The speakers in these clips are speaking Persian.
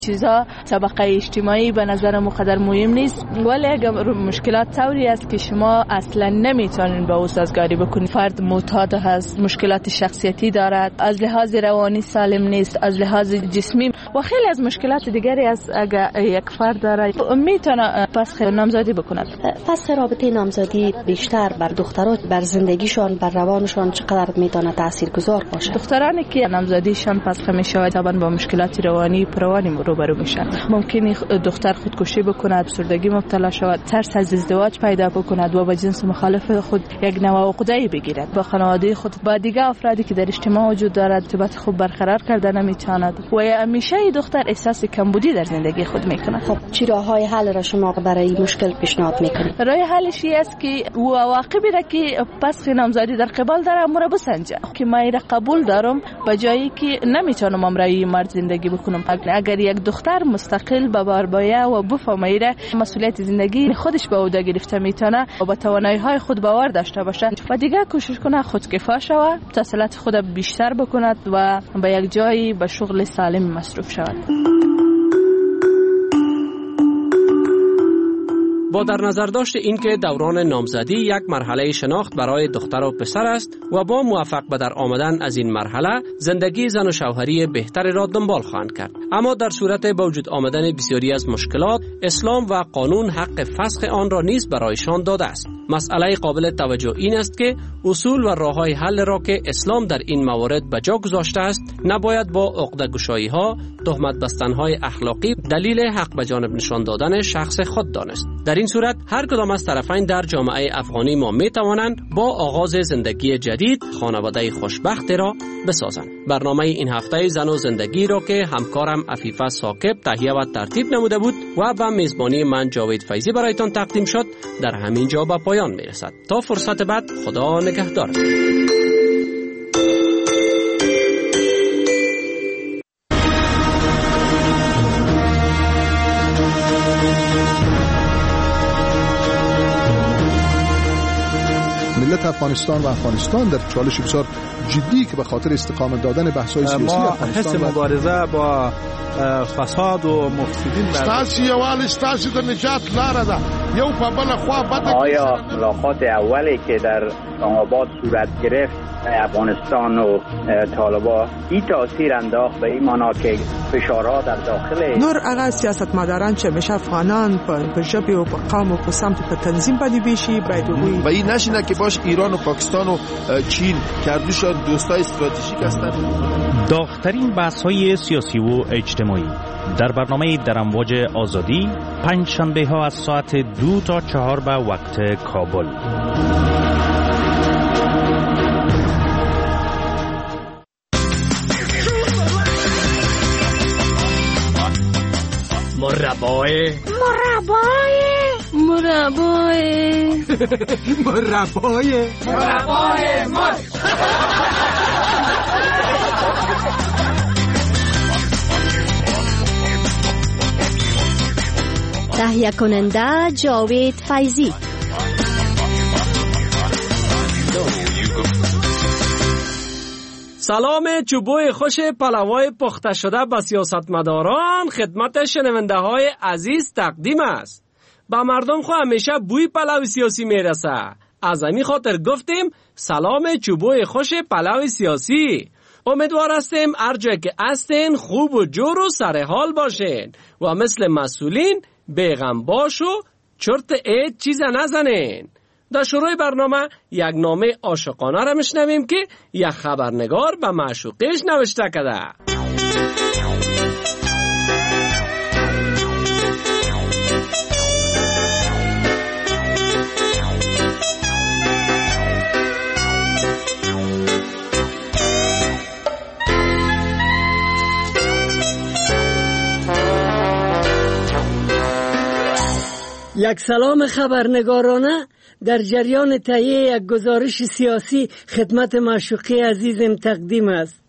چیزا طبقه اجتماعی به نظر مقدر مهم نیست، ولی اگر مشکلات طوری است که شما اصلا نمیتونین با او سازگاری بکنید. فرد معتاد هست، مشکلات شخصیتی دارد، از لحاظ روانی سالم نیست، از لحاظ جسمی و خیلی از مشکلات دیگری است. اگر یک فرد داره میتونه پس نامزدی بکند. پس رابطه نامزدی بیشتر بر دخترها، بر زندگیشان، بر روانشان چقدر میتونه تاثیرگذار باشه؟ دخترانی که نامزدیشان پس میشه طبعا با مشکلات روانی روبرو میشن. ممکنه دختر خودکشی بکند، افسردگی مبتلا شود، ترس از ازدواج پیدا بکند و با جنس مخالف خود یک نوع عقده‌ای بگیرد. با خانواده خود، با دیگر افرادی که در اجتماع وجود دارد ارتباط خوب برقرار کرده نمیتواند و همیشه دختر احساس کمبودی در زندگی خود میکند. خب چی راههای حل را شما برای این مشکل پیشنهاد میکنید؟ راه حلش است که عواقبی را که پس نامزدی در قبال داره امور بسنجه که من را قبول دارم به جایی که نمیتونم امرای مرد زندگی بکنم. اگر یک دختر مستقل به بار باید و بفهمه مسئولیت زندگی خودش به عهده گرفته میتونه و با توانایی‌های خود باور داشته باشه و دیگه کوشش کنه خودکفا شود، تحصیلات خود بیشتر بکند و به یک جایی به شغل سالم مصروف شود. با در نظر داشت اینکه دوران نامزدی یک مرحله شناخت برای دختر و پسر است و با موفق به در آمدن از این مرحله زندگی زن و شوهری بهتری را دنبال خواهند کرد، اما در صورت با وجود آمدن بسیاری از مشکلات، اسلام و قانون حق فسخ آن را نیز برایشان داده است. مسئله قابل توجه این است که اصول و راههای حل را که اسلام در این موارد به جا گذاشته است نباید با عقده‌گشایی‌ها، تهمت بستن‌های اخلاقی دلیل حق به جانب نشان دادن شخص خود دانست. در این صورت هر کدام از طرفین در جامعه افغانی ما می توانند با آغاز زندگی جدید خانواده خوشبخت را بسازند. برنامه این هفته زن و زندگی را که همکارم عفیفه ثاقب تهیه و ترتیب نموده بود و به میزبانی من جاوید فیضی برایتان تقدیم شد در همین جا به پایان می رسد. تا فرصت بعد، خدا نگهدار. ملت افغانستان و افغانستان در چالش بسیار جدی که به خاطر استقامت دادن بحث‌های سیاسی افغانستان حس مبارزه با فساد و مفسدین ستاسو یوال ستاسو د نجات لاره ده. یو په بل خوا بده. آیا ملاقات اولی که در آباد صورت گرفت افغانستان و طالبان این تاثیر انداخت به این معنا که فشارها در داخل نور هغه سیاستمداران چې همیشه افغانان په ژبې او په قوم او په سمت په تنظیم باندې بیشي باید وګوري و این نشینه که باش ایران و پاکستان و چین کردوشان دوستای استراتژیک هستند. داغ‌ترین بحث‌های سیاسی و اجتماعی در برنامه در امواج آزادی پنج شنبه ها از ساعت 2 تا 4 به وقت کابل. مربای تهیه کننده جاوید فیضی. سلام چوبوی خوش پلوای پخته شده به سیاستمداران خدمت شنونده های عزیز تقدیم است. با مردم خو همیشه بوی پلو سیاسی میرسه. از همین خاطر گفتیم سلام چوبوی خوش پلو سیاسی. امیدوار هستیم هر جا که هستین خوب و جور و سر حال باشین و مثل مسئولین بیغم باش و چرت اید چیز نزنین. در شروع برنامه یک نامه عاشقانه را میشنویم که یک خبرنگار به معشوقش نوشته کرده. یک سلام خبرنگارانه در جریان تهیه یک گزارش سیاسی خدمت معشوقه عزیزم تقدیم است.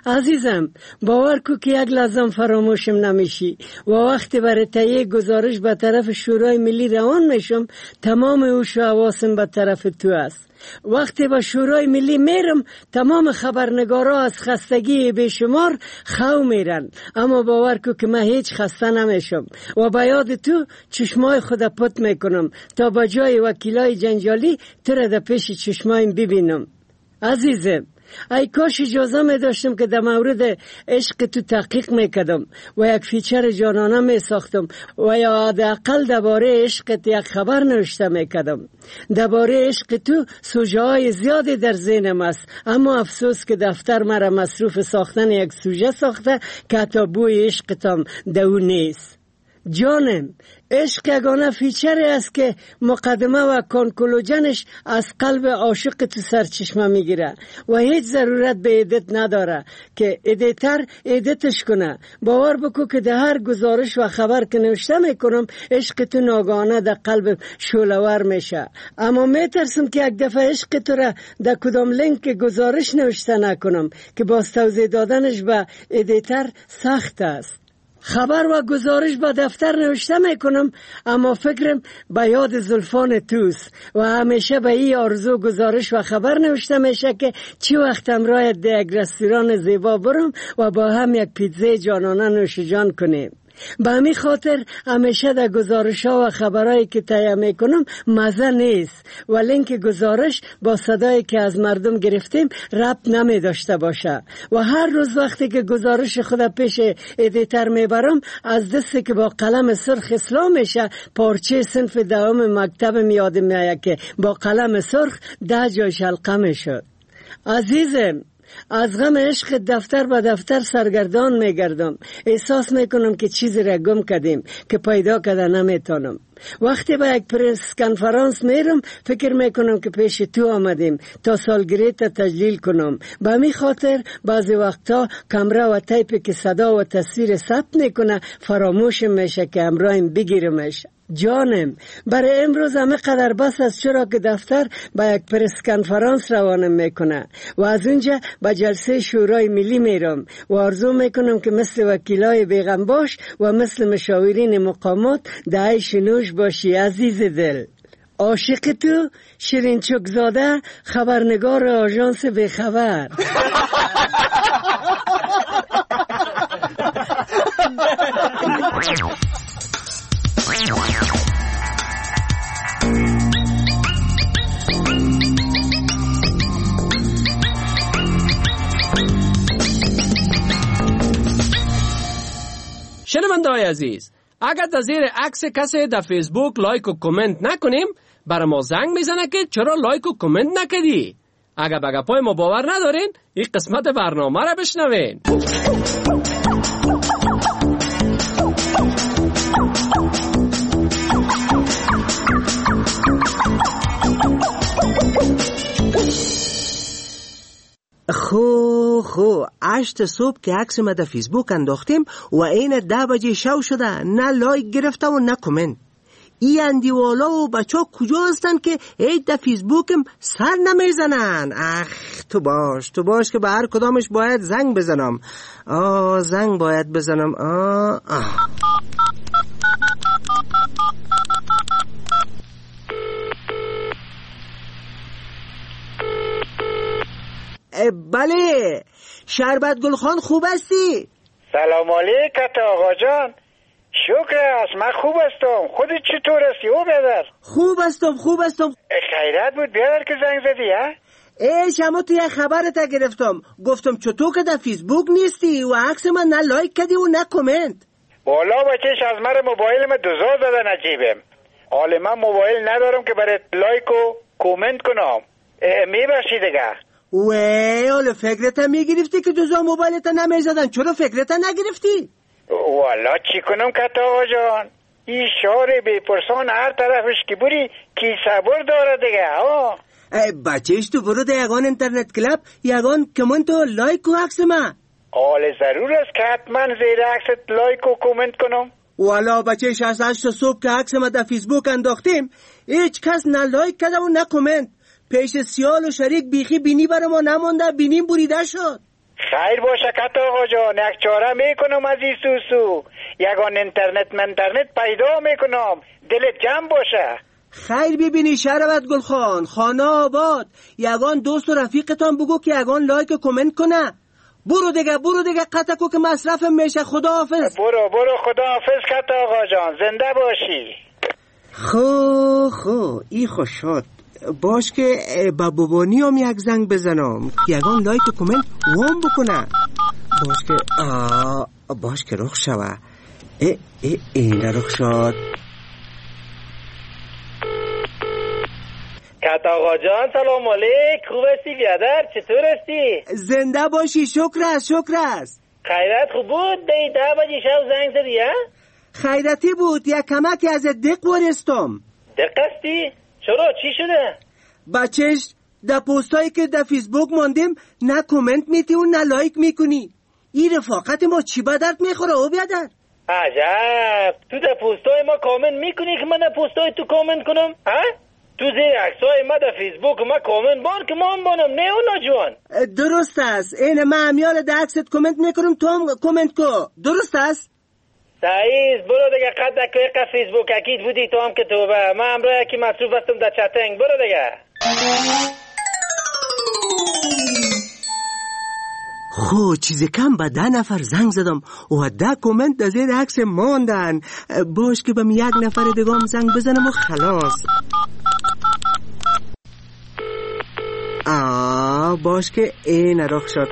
عزیزم باور کو که یک لحظه فراموشم نمیشی و وقتی برای تهیه گزارش به طرف شورای ملی روان میشم تمام هوش و حواسم به طرف تو است. وقتی به شورای ملی میرم تمام خبرنگارا از خستگی بیشمار خو میرن، اما باور کو که من هیچ خسته نمیشم و با یاد تو چشمای خود پت میکنم تا با جای وکیلای جنجالی تو را در پیش چشمایم ببینم. عزیزم ای کاش اجازه می داشتم که در مورد عشق تو تحقیق میکردم و یک فیچر جانانه می ساختم و یا حداقل درباره عشقت یک خبر نوشته میکردم. درباره عشق تو سوژه های زیادی در ذهنم است، اما افسوس که دفتر مرا مصروف ساختن یک سوژه ساخته که حتی بوی عشقتم دو نیست. جانم عشق یگانه فیچری است که مقدمه و کنکلوژنش از قلب عاشق تو سرچشمه میگیره و هیچ ضرورت به ادیت نداره که ادیتر ادیتش کنه. باور بکو که در هر گزارش و خبر که نوشته میکنم عشق تو ناگهانه در قلب شعله‌ور میشه، اما میترسم که یک دفعه عشق تو را در کدام لینک گزارش نوشته نکنم که باز توضیح دادنش به ادیتر سخت است. خبر و گزارش با دفتر نوشته میکنم اما فکرم به یاد زلفان توست و همیشه به این آرزو گزارش و خبر نوشته میشه که چی وقت همراه در یک رستوران زیبا برم و با هم یک پیتزای جانانه نوش جان کنیم. به همین خاطر همیشه در گزارش ها و خبرهایی که تهیه میکنم مزه نیست و لینک گزارش با صدایی که از مردم گرفتیم ربط نمی داشته باشه و هر روز وقتی که گزارش خود پیش ادیتر میبرم از دستی که با قلم سرخ اصلاح میشه پارچه صنف دوم مکتب یادم میاد که با قلم سرخ 10 جایش حلقه میشد. عزیزم از غم عشق دفتر به دفتر سرگردان میگردم. احساس میکنم که چیزی را گم کردیم که پیدا کرده نمیتونم. وقتی به یک پرس کنفرانس میرم فکر میکنم که پیش تو آمدیم تا سالگرد تجلیل کنم. به همین خاطر بعضی وقتا کامera و تیپی که صدا و تصویر ثبت میکنه فراموش میشه که همراهیم بگیرمش. جانم برای امروز همه قدر بس است، چرا که دفتر با یک پرس کنفرانس روانم میکنه و از اونجا به جلسه شورای ملی میرم و آرزو میکنم که مثل وکیلای بیغم باش و مثل مشاورین مقامات دعای شنوش باشی. عزیز دل عاشق تو شیرین چوکزاده، خبرنگار آژانس بیخبر. شنونده‌های عزیز، اگر در زیر عکس کسی در فیسبوک لایک و کامنت نکنیم برای ما زنگ میزنه که چرا لایک و کامنت نکردی. اگر به گپای ما باور ندارین این قسمت برنامه را بشنوین. خو 8 صبح که عکس ما در فیسبوک انداختیم و این 10 بجه شو شده نه لایک گرفته و نه کامنت. این اندیوالا و بچه ها کجا هستن که هیچ در فیسبوکم سر نمیزنن؟ تو باش که به هر کدامش باید زنگ بزنم. زنگ باید بزنم. بله شربت گلخان خوب هستی؟ سلام علیکت آقا جان. شکر است من خوب هستم. خودت چطور هستی او برادر؟ خوب هستم. خیرت بود برادر که زنگ زدی ها؟ شما تو یک خبرت گرفتم گفتم چطور که در فیسبوک نیستی و عکس من نه لایک کردی و نه کامنت. والا بچهش از من موبایل من دوزار زدن عجیبه. حالا من موبایل ندارم که برای لایک و کامنت کنم. میبخشی دیگه. حالا فکرت میگرفتی که دوزار موبایلت نمیزدن، چرا فکرت نگرفتی؟ والا چی کنم که آقا جان، این شهر بیپرسان هر طرفش که بری کی صبر داره دیگه. بچهش تو برو در یگان اینترنت کلاب یگان کامنت و لایک و عکس من. حالا ضرور است که حتما زیر عکست لایک و کامنت کنم. والا بچهش از 8 صبح که عکس ما در فیسبوک انداختیم هیچ کس نه لایک کرده و نه کامنت. پیش سیال و شریک بیخی بینی برای ما نمانده، بینیم بریده شد. خیر باشه کت آقا جان، یک چاره میکنم از این سوسو، یگان اینترنت پیدا میکنم، دلت جمع باشه. خیر ببینی شربت گلخان، خانه آباد، یگان دوست و رفیقتان بگو که یگان لایک و کامنت کنه. برو دیگه قطعکو که مصرف میشه. خدا حافظ. برو خدا حافظ کت آقا جان، زنده باشی. خو ای خوش شد. باش که با بابانی هم یک زنگ بزنم که یگان لایک و کامنت وام بکنه. باش که رخ شوه. این رخ شد. کت آقا جان سلام علیک، خوب هستی بیادر؟ چطور هستی؟ زنده باشی. شکر است. خیرت خوب بود؟ 10 بجه شب زنگ زدی ها؟ خیرتی بود. یک کمکی از دق ورستم. دق هستی؟ چرا؟ چی شده؟ بچهش در پوستایی که در فیسبوک ماندیم نه کامنت میتی و نه لایک میکنی. این رفاقت ما چی به درد میخوره او بیادر؟ عجب، تو در پوستای ما کامنت میکنی که من در پوستای تو کامنت کنم؟ ها؟ تو زیر عکسای ما در فیسبوک ما کامنت بان که ما هم بانم، نه اونا جوان. درست است. این من همیال در عکست کامنت میکنم، تو هم کامنت کو. درست است؟ سعید برو دیگه، قد دقیقه فیسبوک اکید بودی تو هم که توبه. من امروز یکی مصروف هستم در چتنگ. برو دیگه. خو چیز کم به 10 نفر زنگ زدم و 10 کامنت در زیر عکس ماندن. باش که بهم 1 نفر دیگه هم زنگ بزنم و خلاص. باش که این رخ شد.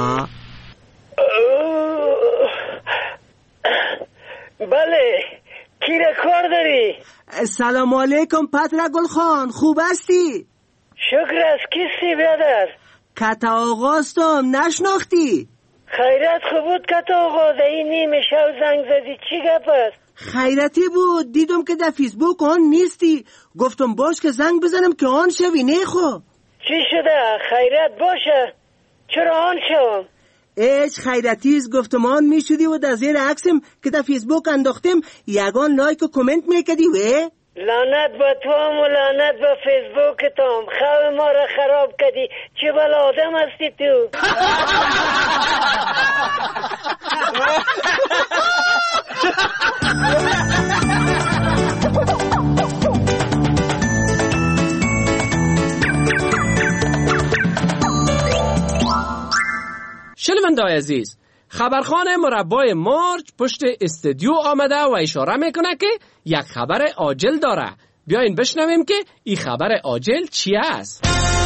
بله، کی را کار داری؟ سلام علیکم پتر گلخان، خوب هستی؟ شکر است. کیستی بیادر؟ کت آقاستم، نشناختی؟ خیرت خوب بود کت آقا، در این نیمه شب زنگ زدی، چی گپ است؟ خیرتی بود، دیدم که در فیسبوک آن نیستی، گفتم باش که زنگ بزنم که آن شوی. نیخو چی شده؟ خیرت باشه، چرا آن شوم؟ ایش خیرتیز گفتم آن میشدی و در زیر عکسم که در فیسبوک انداختیم یگان لایک و کامنت میکدی و لعنت با تو هم و لعنت با فیسبوک تو هم، خواب ما را خراب کردی. چه بلا آدم هستی تو؟ شنونده‌های عزیز، خبرخان مربای مارچ پشت استودیو آمده و اشاره میکنه که یک خبر عاجل داره. بیاین بشنویم که این خبر عاجل چی است.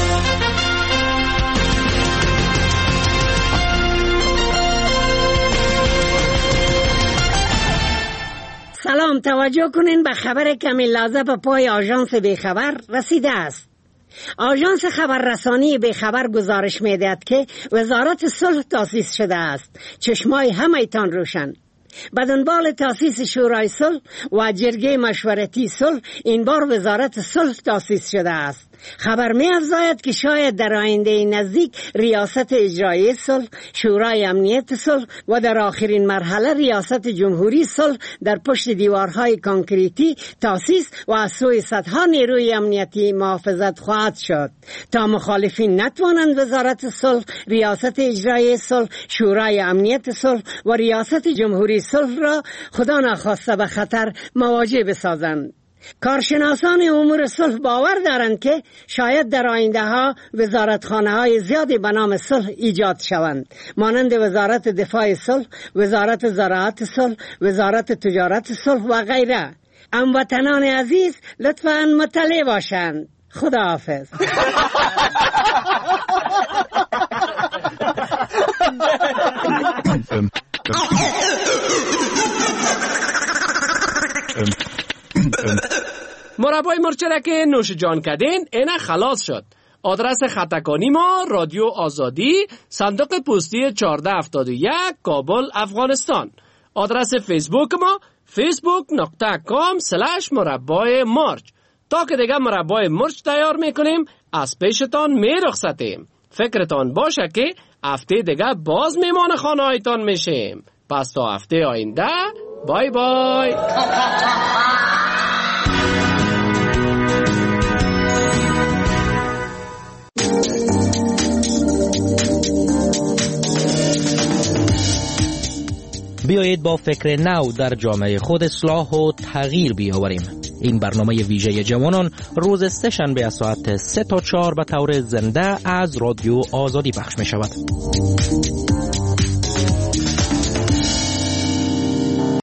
سلام، توجه کنین به خبر کمی لازم به پای آژانس بیخبر رسیده است. آژانس خبررسانی بیخبر گزارش می‌دهد که وزارت صلح تأسیس شده است. چشمای همه‌تان روشن. به دنبال تأسیس شورای صلح و جرگه مشورتی صلح این بار وزارت صلح تأسیس شده است. خبر می‌افزاید که شاید در آینده نزدیک ریاست اجرایی صلح، شورای امنیت صلح و در آخرین مرحله ریاست جمهوری صلح در پشت دیوارهای کانکریتی تأسیس و از سوی صدها نیروی امنیتی محافظت خواهد شد تا مخالفین نتوانند وزارت صلح، ریاست اجرایی صلح، شورای امنیت صلح و ریاست جمهوری صلح را خدا نخواسته به خطر مواجه بسازند. کارشناسان امور صلح باور دارند که شاید در آینده ها وزارتخانه های زیادی به نام صلح ایجاد شوند، مانند وزارت دفاع صلح، وزارت زراعت صلح، وزارت تجارت صلح و غیره. هموطنان عزیز لطفاً مطلع باشند. خدا حافظ. مربای مرچره که نوش جان کردین اینه خلاص شد. آدرس خطکانی ما رادیو آزادی، صندوق پستی 1471 کابل افغانستان. آدرس فیسبوک ما facebook.com/مربای مرچ. تا که دیگه مربای مرچ تیار میکنیم از پیشتان میرخصتیم. فکرتان باشه که هفته دیگه باز میمان خانه هایتان میشیم. پس تا هفته آینده بای بای. بیایید با فکر نو در جامعه خود اصلاح و تغییر بیاوریم. این برنامه ویژه جوانان روز سه شنبه از ساعت 3 تا 4 به طور زنده از رادیو آزادی پخش می شود.